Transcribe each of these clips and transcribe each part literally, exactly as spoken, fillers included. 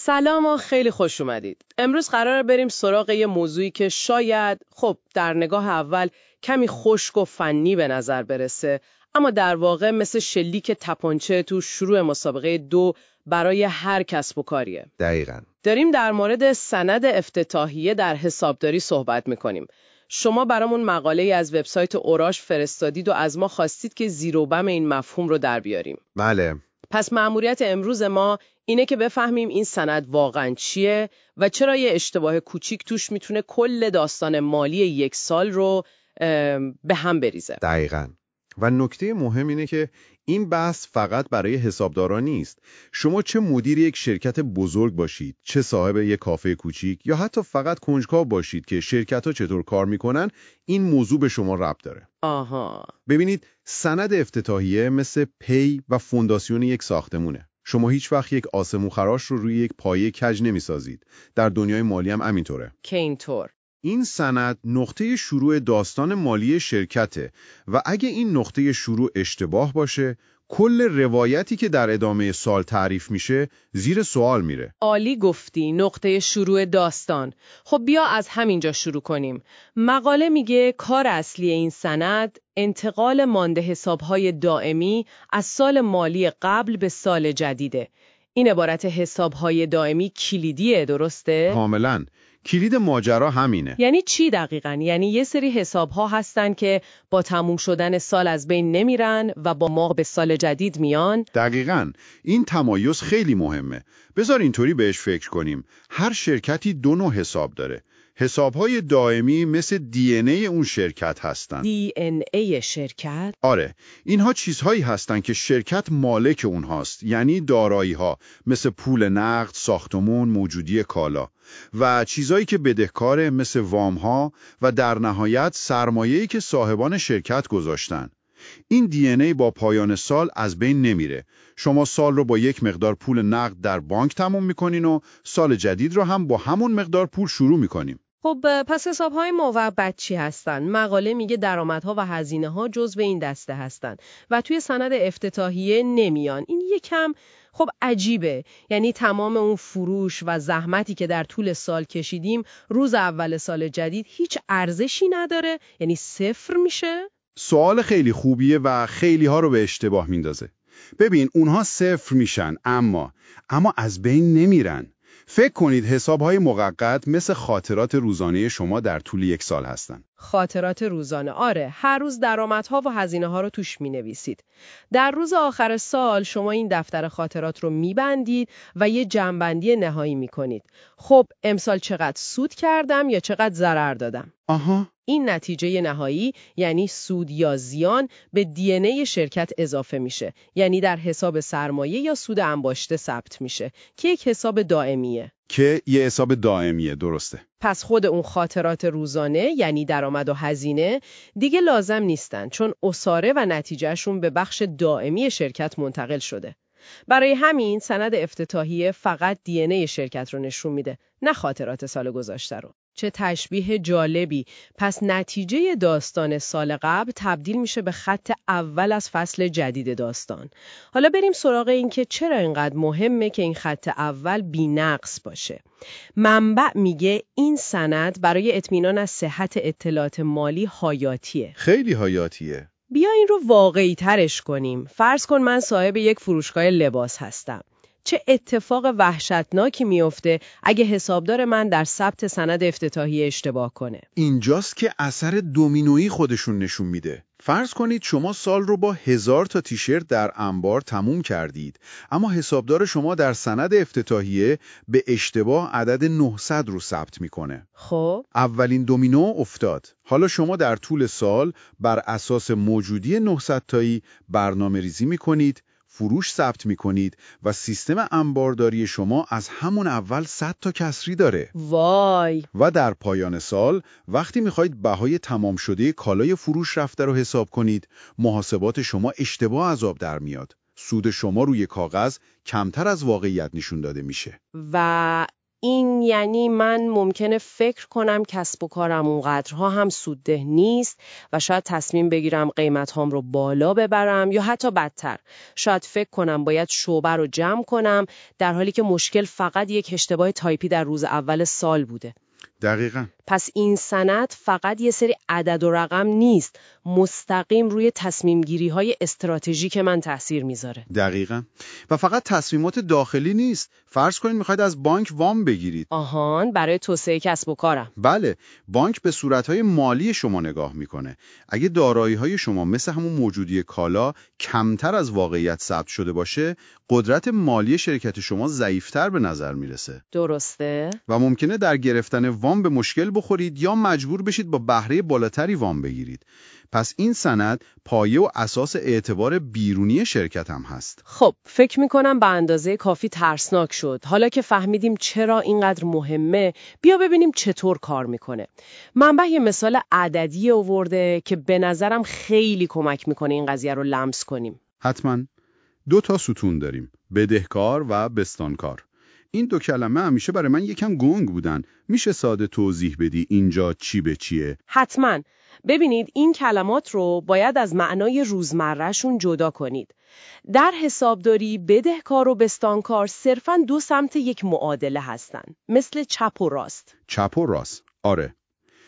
سلام و خیلی خوش اومدید. امروز قراره بریم سراغ یه موضوعی که شاید خب در نگاه اول کمی خشک و فنی به نظر برسه، اما در واقع مثل شلیک تپانچه تو شروع مسابقه دو برای هر کسب و کاریه. دقیقاً. داریم در مورد سند افتتاحیه در حسابداری صحبت میکنیم. شما برامون مقاله‌ای از وبسایت اوراش فرستادید و از ما خواستید که زیر و بم این مفهوم رو در بیاریم. بله. پس مأموریت امروز ما اینه که بفهمیم این سند واقعاً چیه و چرا یه اشتباه کوچیک توش میتونه کل داستان مالی یک سال رو به هم بریزه. دقیقاً. و نکته مهم اینه که این بحث فقط برای حسابداران نیست. شما چه مدیر یک شرکت بزرگ باشید، چه صاحب یک کافه کوچیک یا حتی فقط کنجکاو باشید که شرکت‌ها چطور کار میکنن، این موضوع به شما ربط داره. آها. ببینید، سند افتتاحیه مثل پی و فونداسیون یک ساختمونه. شما هیچ وقت یک آسمون خراش رو روی یک پایه کج نمیسازید. در دنیای مالی هم همینطوره. که اینطور. این سند نقطه شروع داستان مالی شرکته و اگه این نقطه شروع اشتباه باشه، کل روایتی که در ادامه سال تعریف میشه زیر سوال میره. عالی گفتی، نقطه شروع داستان. خب بیا از همینجا شروع کنیم. مقاله میگه کار اصلی این سند انتقال مانده حسابهای دائمی از سال مالی قبل به سال جدیده. این عبارت حسابهای دائمی کلیدیه، درسته؟ کاملاً. کلید ماجرا همینه. یعنی چی دقیقاً؟ یعنی یه سری حساب‌ها هستن که با تموم شدن سال از بین نمیرن و با ما به سال جدید میان؟ دقیقاً. این تمایز خیلی مهمه. بذار اینطوری بهش فکر کنیم. هر شرکتی دو نوع حساب داره. حساب‌های دائمی مثل دی ان ای اون شرکت هستن. دی ان ای شرکت؟ آره، اینها چیزهایی هستن که شرکت مالک اونهاست، یعنی دارایی‌ها مثل پول نقد، ساختمون، موجودی کالا و چیزهایی که بدهکاره مثل وام‌ها و در نهایت سرمایه‌ای که صاحبان شرکت گذاشتن. این دی ان ای با پایان سال از بین نمیره. شما سال رو با یک مقدار پول نقد در بانک تموم میکنین و سال جدید رو هم با همون مقدار پول شروع میکنیم. خب پس حساب‌های موقت چی هستن؟ مقاله میگه درآمدها و هزینه‌ها جزو این دسته هستن و توی سند افتتاحیه نمیان. این یکم خب عجیبه. یعنی تمام اون فروش و زحمتی که در طول سال کشیدیم روز اول سال جدید هیچ ارزشی نداره؟ یعنی صفر میشه؟ سوال خیلی خوبیه و خیلی ها رو به اشتباه میندازه. ببین، اونها صفر میشن اما اما از بین نمیرن. فکر کنید حسابهای موقت مثل خاطرات روزانه شما در طول یک سال هستن. خاطرات روزانه، آره، هر روز درآمدها و هزینه‌ها رو توش می‌نویسید. در روز آخر سال شما این دفتر خاطرات رو می‌بندید و یه جمع‌بندی نهایی می‌کنید. خب امسال چقدر سود کردم یا چقدر ضرر دادم؟ آها. این نتیجه نهایی یعنی سود یا زیان به دی ان ای شرکت اضافه میشه، یعنی در حساب سرمایه یا سود انباشته ثبت میشه که یک حساب دائمیه. که یه حساب دائمیه، درسته. پس خود اون خاطرات روزانه یعنی درآمد و هزینه دیگه لازم نیستن، چون عصاره و نتیجهشون به بخش دائمی شرکت منتقل شده. برای همین سند افتتاحیه فقط دی ان ای شرکت رو نشون میده، نه خاطرات سال گذشته رو. چه تشبیه جالبی. پس نتیجه داستان سال قبل تبدیل میشه به خط اول از فصل جدید داستان. حالا بریم سراغ این که چرا اینقدر مهمه که این خط اول بی‌نقص باشه. منبع میگه این سند برای اطمینان از صحت اطلاعات مالی حیاتیه. خیلی حیاتیه. بیا این رو واقعی ترش کنیم. فرض کن من صاحب یک فروشگاه لباس هستم. چه اتفاق وحشتناکی میفته اگه حسابدار من در ثبت سند افتتاحیه اشتباه کنه؟ اینجاست که اثر دومینویی خودشون نشون میده. فرض کنید شما سال رو با هزار تا تیشرت در انبار تموم کردید، اما حسابدار شما در سند افتتاحیه به اشتباه عدد نهصد رو ثبت میکنه. خب اولین دومینو افتاد. حالا شما در طول سال بر اساس موجودی نهصد تایی برنامه ریزی میکنید، فروش ثبت میکنید و سیستم انبارداری شما از همون اول صد تا کسری داره. وای. و در پایان سال وقتی میخواید بهای تمام شده کالای فروش رفته رو حساب کنید، محاسبات شما اشتباه از آب در میاد. سود شما روی کاغذ کمتر از واقعیت نشون داده میشه. و این یعنی من ممکنه فکر کنم کسب و کارم اونقدرها هم سودده نیست و شاید تصمیم بگیرم قیمت‌هام رو بالا ببرم یا حتی بدتر. شاید فکر کنم باید شعبه رو جمع کنم در حالی که مشکل فقط یک اشتباه تایپی در روز اول سال بوده. دقیقاً. پس این سند فقط یه سری عدد و رقم نیست، مستقیم روی تصمیم گیری های استراتژیک من تأثیر میذاره. دقیقاً. و فقط تصمیمات داخلی نیست. فرض کنید میخواید از بانک وام بگیرید. آهان، برای توسعه کسب و کارم. بله، بانک به صورتهای مالی شما نگاه میکنه. اگه دارایی‌های شما مثل همون موجودی کالا کمتر از واقعیت ثبت شده باشه، قدرت مالی شرکت شما ضعیف‌تر به نظر میرسه. درسته؟ و ممکنه در گرفتن وام به مشکل بخورید یا مجبور بشید با بهره بالاتری وام بگیرید. پس این سند پایه و اساس اعتبار بیرونی شرکت هم هست. خب، فکر میکنم به اندازه کافی ترسناک شد. حالا که فهمیدیم چرا اینقدر مهمه، بیا ببینیم چطور کار میکنه. منبع یه مثال عددی آورده که به نظرم خیلی کمک میکنه این قضیه رو لمس کنیم. حتما. دو تا ستون داریم، بدهکار و بستانکار. این دو کلمه همیشه برای من یکم گنگ بودن. میشه ساده توضیح بدی اینجا چی به چیه؟ حتما. ببینید این کلمات رو باید از معنای روزمره‌شون جدا کنید. در حسابداری بدهکار و بستانکار صرفاً دو سمت یک معادله هستن، مثل چپ و راست. چپ و راست. آره.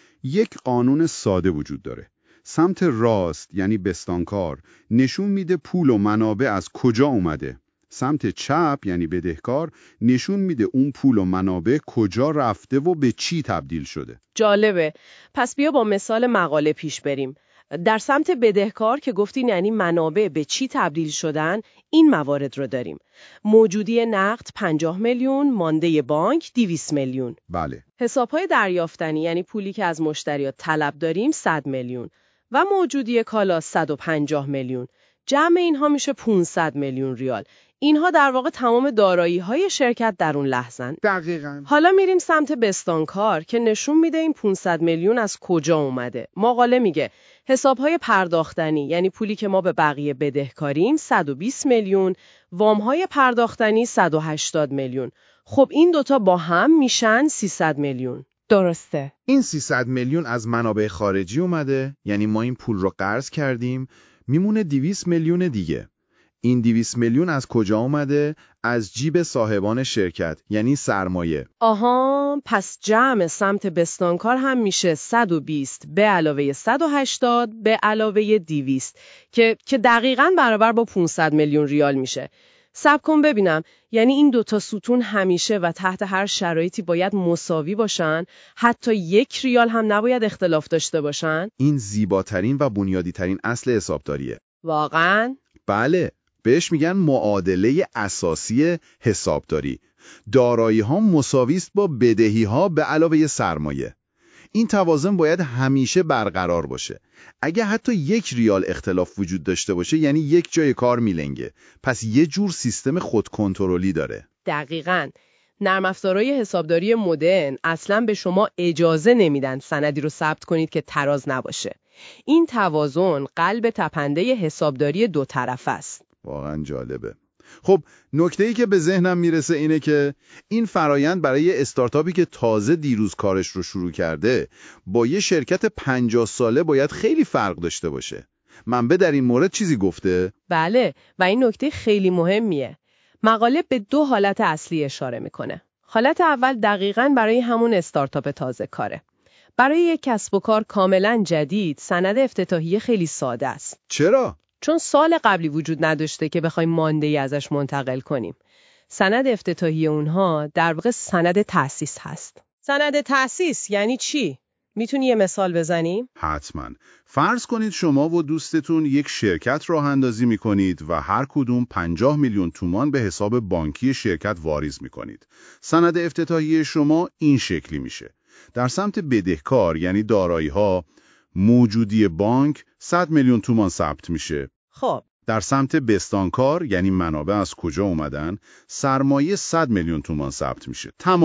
یک قانون ساده وجود داره. سمت راست یعنی بستانکار نشون میده پول و منابع از کجا اومده. سمت چپ یعنی بدهکار نشون میده اون پول و منابع کجا رفته و به چی تبدیل شده. جالبه. پس بیا با مثال مقاله پیش بریم. در سمت بدهکار که گفتین یعنی منابع به چی تبدیل شدن، این موارد رو داریم. موجودی نقد پنجاه میلیون، مانده بانک دویست میلیون. بله. حسابهای دریافتنی یعنی پولی که از مشتریات طلب داریم صد میلیون و موجودی کالا صد و پنجاه میلیون. جمع اینها میشه پانصد میلیون ریال. اینها در واقع تمام دارایی‌های شرکت در اون لحظن. دقیقاً. حالا میریم سمت بستانکار که نشون میده این پانصد میلیون از کجا اومده. مقاله میگه حسابهای پرداختنی یعنی پولی که ما به بقیه بدهکاریم صد و بیست میلیون، وامهای پرداختنی صد و هشتاد میلیون. خب این دوتا با هم میشن سیصد میلیون. درسته. این سیصد میلیون از منابع خارجی اومده، یعنی ما این پول رو قرض کردیم، میمونه دویست میلیون دیگه. این دویست میلیون از کجا اومده؟ از جیب صاحبان شرکت، یعنی سرمایه. آها، پس جمع سمت بستانکار هم میشه صد و بیست به علاوه صد و هشتاد به علاوه دویست که که دقیقاً برابر با پانصد میلیون ریال میشه. صبر کن ببینم، یعنی این دوتا ستون همیشه و تحت هر شرایطی باید مساوی باشن، حتی یک ریال هم نباید اختلاف داشته باشن؟ این زیباترین و بنیادیترین اصل حسابداریه. واقعاً؟ بله، بهش میگن معادله اساسی حسابداری. دارایی ها مساوی است با بدهی ها به علاوه سرمایه. این توازن باید همیشه برقرار باشه. اگه حتی یک ریال اختلاف وجود داشته باشه یعنی یک جای کار میلنگه. پس یه جور سیستم خودکنترلی داره. دقیقاً. نرم افزارهای حسابداری مدرن اصلاً به شما اجازه نمیدن سندی رو ثبت کنید که تراز نباشه. این توازن قلب تپنده حسابداری دو طرفه است. واقعا جالبه. خب نکته‌ای که به ذهنم میرسه اینه که این فرایند برای استارتاپی که تازه دیروز کارش رو شروع کرده با یه شرکت پنجاه ساله باید خیلی فرق داشته باشه. منبع در این مورد چیزی گفته؟ بله، و این نکته خیلی مهمیه. مقاله به دو حالت اصلی اشاره میکنه. حالت اول دقیقاً برای همون استارتاپ تازه کاره. برای یک کسب و کار کاملاً جدید، سند افتتاحیه خیلی ساده است. چرا؟ چون سال قبلی وجود نداشته که بخوایم مانده‌ای ازش منتقل کنیم. سند افتتاحیه اونها در واقع سند تأسیس هست. سند تأسیس یعنی چی؟ میتونی یه مثال بزنیم؟ حتما. فرض کنید شما و دوستتون یک شرکت راه اندازی میکنید و هر کدوم پنجاه میلیون تومان به حساب بانکی شرکت واریز میکنید. سند افتتاحیه شما این شکلی میشه. در سمت بدهکار یعنی دارایی ها، موجودی بانک صد میلیون تومان ثبت میشه. خب. در سمت بستانکار یعنی منابع از کجا اومدن، سرمایه صد میلیون تومان ثبت میشه. تمام.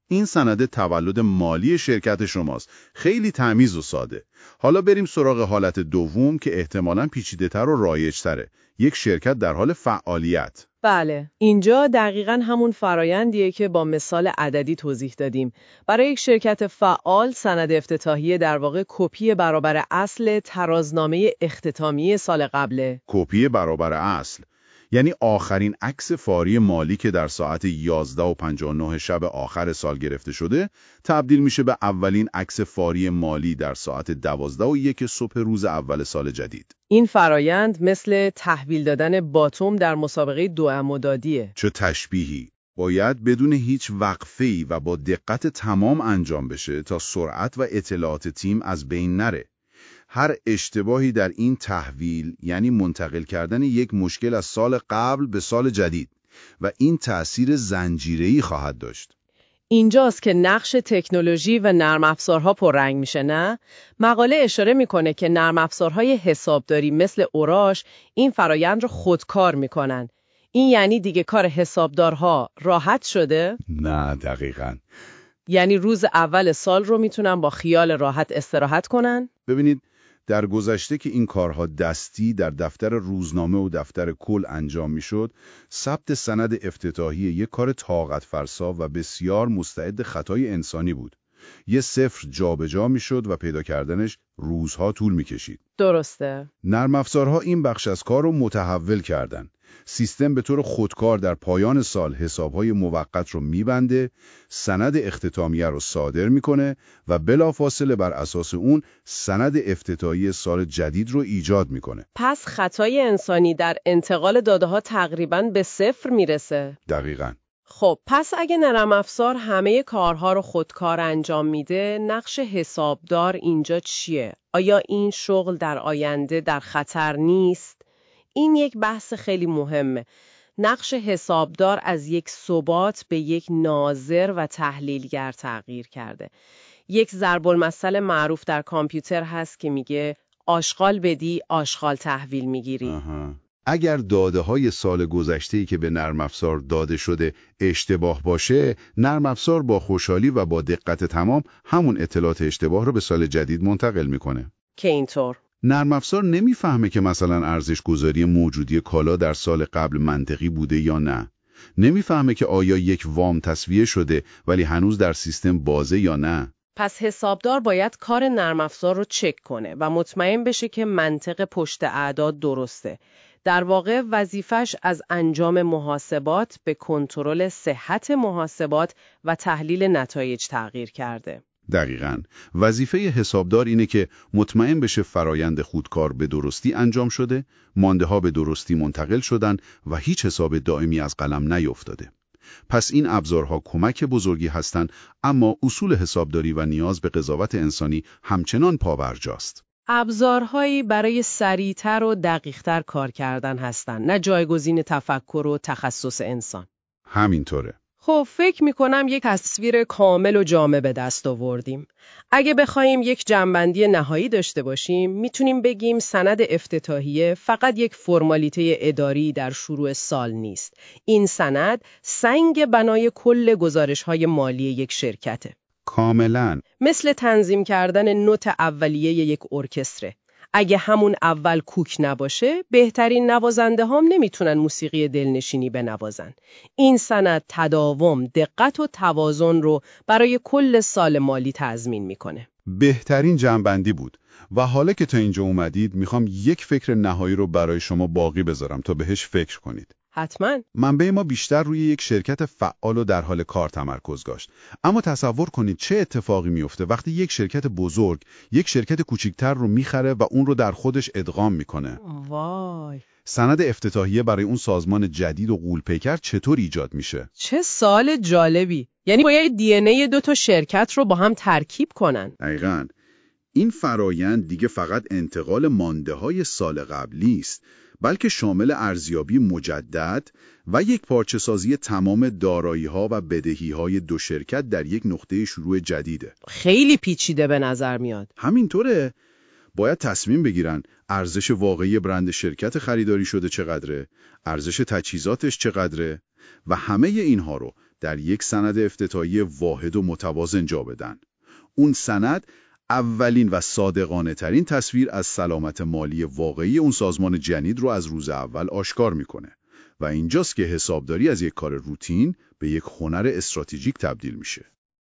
این سند تولد مالی شرکت شماست. خیلی تمیز و ساده. حالا بریم سراغ حالت دوم که احتمالاً پیچیده‌تر و رایج‌تره. یک شرکت در حال فعالیت. بله، اینجا دقیقاً همون فرایندیه که با مثال عددی توضیح دادیم. برای یک شرکت فعال، سند افتتاحیه در واقع کپی برابر اصل ترازنامه اختتامیه سال قبله. کپی برابر اصل یعنی آخرین عکس فاری مالی که در ساعت یازده و پنجاه و نه شب آخر سال گرفته شده تبدیل میشه به اولین عکس فاری مالی در ساعت دوازده و یک صبح روز اول سال جدید. این فرایند مثل تحویل دادن باتوم در مسابقه دوامدادیه. چه تشبیهی! باید بدون هیچ وقفه‌ای و با دقت تمام انجام بشه تا سرعت و اطلاعات تیم از بین نره. هر اشتباهی در این تحویل یعنی منتقل کردن یک مشکل از سال قبل به سال جدید و این تأثیر زنجیره‌ای خواهد داشت. اینجاست که نقش تکنولوژی و نرم افزارها پررنگ میشه، نه؟ مقاله اشاره میکنه که نرم افزارهای حسابداری مثل اوراش این فرایند رو خودکار میکنن. این یعنی دیگه کار حسابدارها راحت شده؟ نه، دقیقاً. یعنی روز اول سال رو میتونن با خیال راحت استراحت کنن؟ ببینید، در گذشته که این کارها دستی در دفتر روزنامه و دفتر کل انجام میشد، ثبت سند افتتاحی یک کار طاقت فرسا و بسیار مستعد خطای انسانی بود. یه صفر جابجا میشد و پیدا کردنش روزها طول میکشید. درسته. نرم افزارها این بخش از کار رو متحول کردن. سیستم به طور خودکار در پایان سال حسابهای موقت رو میبنده، سند اختتامیه رو صادر میکنه و بلافاصله بر اساس اون سند افتتاحی سال جدید رو ایجاد میکنه. پس خطای انسانی در انتقال داده‌ها تقریباً به صفر میرسه. دقیقاً. خب پس اگه نرم افزار همه کارها رو خودکار انجام میده، نقش حسابدار اینجا چیه؟ آیا این شغل در آینده در خطر نیست؟ این یک بحث خیلی مهمه. نقش حسابدار از یک ثبات به یک ناظر و تحلیلگر تغییر کرده. یک ضرب المثل معروف در کامپیوتر هست که میگه آشغال بدی آشغال تحویل میگیری. آها. اگر داده های سال گذشته‌ای که به نرم افزار داده شده اشتباه باشه، نرم افزار با خوشحالی و با دقت تمام همون اطلاعات اشتباه رو به سال جدید منتقل میکنه. که اینطور نرم افزار نمیفهمه که مثلا ارزش گذاری موجودی کالا در سال قبل منطقی بوده یا نه. نمیفهمه که آیا یک وام تسویه شده ولی هنوز در سیستم بازه یا نه. پس حسابدار باید کار نرم افزار رو چک کنه و مطمئن بشه که منطق پشت اعداد درسته. در واقع وظیفش از انجام محاسبات به کنترل صحت محاسبات و تحلیل نتایج تغییر کرده. دقیقاً. وظیفه حسابدار اینه که مطمئن بشه فرایند خودکار به درستی انجام شده، مانده ها به درستی منتقل شدن و هیچ حساب دائمی از قلم نیفتاده. پس این ابزارها کمک بزرگی هستند، اما اصول حسابداری و نیاز به قضاوت انسانی همچنان پابرجاست. ابزارهایی برای سریعتر و دقیقتر کار کردن هستن، نه جایگزین تفکر و تخصص انسان. همینطوره. خب فکر میکنم یک تصویر کامل و جامع به دست آوردیم. اگه بخوایم یک جمع‌بندی نهایی داشته باشیم، میتونیم بگیم سند افتتاحیه فقط یک فرمالیته اداری در شروع سال نیست. این سند سنگ بنای کل گزارش‌های مالی یک شرکته. کاملاً. مثل تنظیم کردن نوت اولیه یک ارکستره. اگه همون اول کوک نباشه، بهترین نوازنده هم نمیتونن موسیقی دلنشینی بنوازن. این سند تداوم، دقت و توازن رو برای کل سال مالی تضمین میکنه. بهترین جمع‌بندی بود. و حالا که تا اینجا اومدید، میخوام یک فکر نهایی رو برای شما باقی بذارم تا بهش فکر کنید. حتماً. منبع ما بیشتر روی یک شرکت فعال و در حال کار تمرکز داشت. اما تصور کنید چه اتفاقی میفته وقتی یک شرکت بزرگ یک شرکت کوچیکتر رو میخره و اون رو در خودش ادغام میکنه. وای. سند افتتاحیه برای اون سازمان جدید و غول‌پیکر چطور ایجاد میشه؟ چه سال جالبی. یعنی باید دی ان ای دو تا شرکت رو با هم ترکیب کنن. دقیقاً. این فرایند دیگه فقط انتقال مانده‌های سال قبلی است، بلکه شامل ارزیابی مجدد و یک پارچه‌سازی تمام دارایی‌ها و بدهی‌های دو شرکت در یک نقطه شروع جدیده. خیلی پیچیده به نظر میاد. همینطوره. باید تصمیم بگیرن ارزش واقعی برند شرکت خریداری شده چقدره، ارزش تجهیزاتش چقدره و همه اینها رو در یک سند افتتاحی واحد و متوازن جا بدن. اون سند اولین و صادقانه ترین تصویر از سلامت مالی واقعی اون سازمان جنید رو از روز اول آشکار میکنه و اینجاست که حسابداری از یک کار روتین به یک هنر استراتژیک تبدیل میشه.